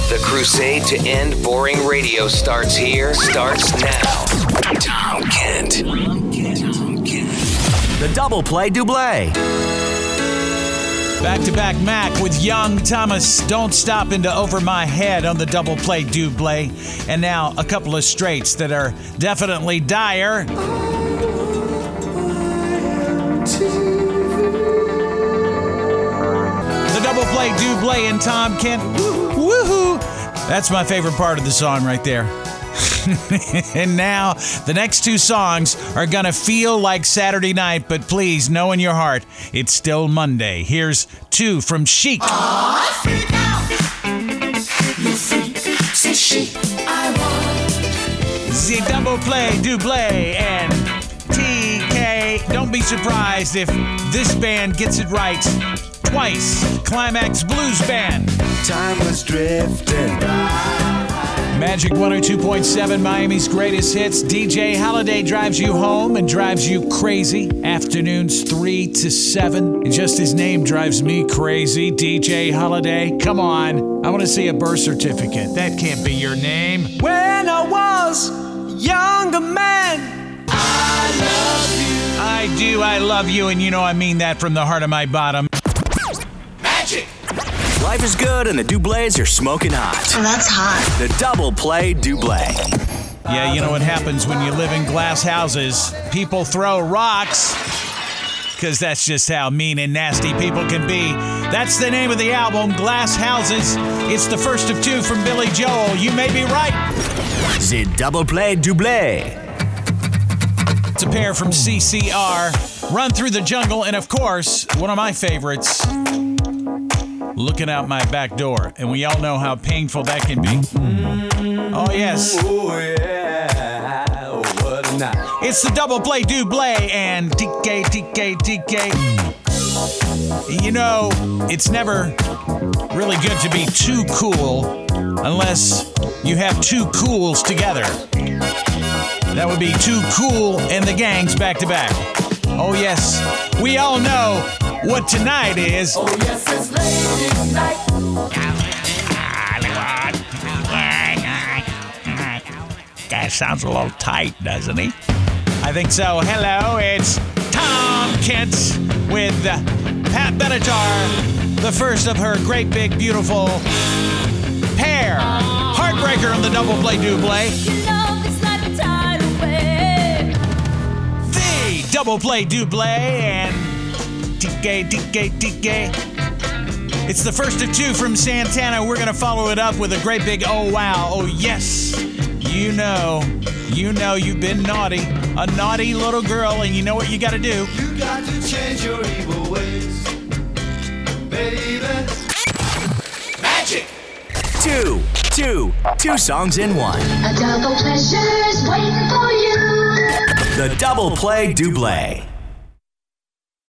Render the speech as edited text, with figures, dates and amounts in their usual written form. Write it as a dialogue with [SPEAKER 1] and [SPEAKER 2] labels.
[SPEAKER 1] The crusade to end boring radio starts now. Tom Kent. The Double Play Double.
[SPEAKER 2] Back-to-back Mac with Young Thomas. Don't Stop into Over My Head on the Double Play Double. And now a couple of straights that are definitely dire. The Double Play Double and Tom Kent. Woohoo! That's my favorite part of the song right there. And now, the next two songs are going to feel like Saturday night, but please know in your heart, it's still Monday. Here's two from Chic. The Double Play Double and TK. Don't be surprised if this band gets it right twice. Climax Blues Band.
[SPEAKER 3] Time was drifting by.
[SPEAKER 2] Magic 102.7, Miami's greatest hits. DJ Holiday drives you home and drives you crazy. Afternoons 3 to 7. And just his name drives me crazy. DJ Holiday, come on. I want to see a birth certificate. That can't be your name.
[SPEAKER 3] When I was a younger man, I love you.
[SPEAKER 2] I love you, and you know I mean that from the heart of my bottom.
[SPEAKER 1] Magic! Life is good and the doublés are smoking hot.
[SPEAKER 4] Oh, that's hot.
[SPEAKER 1] The Double Play Double.
[SPEAKER 2] Yeah, you know what happens when you live in glass houses? People throw rocks, because that's just how mean and nasty people can be. That's the name of the album, Glass Houses. It's the first of two from Billy Joel. You may be right.
[SPEAKER 1] The Double Play Double.
[SPEAKER 2] It's a pair from CCR, Run Through the Jungle, and of course, one of my favorites, Looking Out My Back Door. And we all know how painful that can be. Oh, yes.
[SPEAKER 3] Oh, yeah. What a night.
[SPEAKER 2] It's the Double Play Double and TK. You know, it's never really good to be too cool unless you have two cools together. That would be Too Cool and the Gangs back to back. Oh, yes. We all know what tonight is.
[SPEAKER 3] Oh, yes, it's ladies' night.
[SPEAKER 2] Guy sounds a little tight, doesn't he? I think so. Hello, it's Tom Kent with Pat Benatar, the first of her great big beautiful pair. Heartbreaker on the Double Play Double. The Double Play Double and TK. It's the first of two from Santana. We're going to follow it up with a great big oh wow. Oh yes. You know you've been naughty. A naughty little girl, and you know what you got to do.
[SPEAKER 3] You got to change your evil ways, baby.
[SPEAKER 1] Magic! Two songs in one.
[SPEAKER 4] A double pleasure's waiting for you.
[SPEAKER 1] The Double Play Double.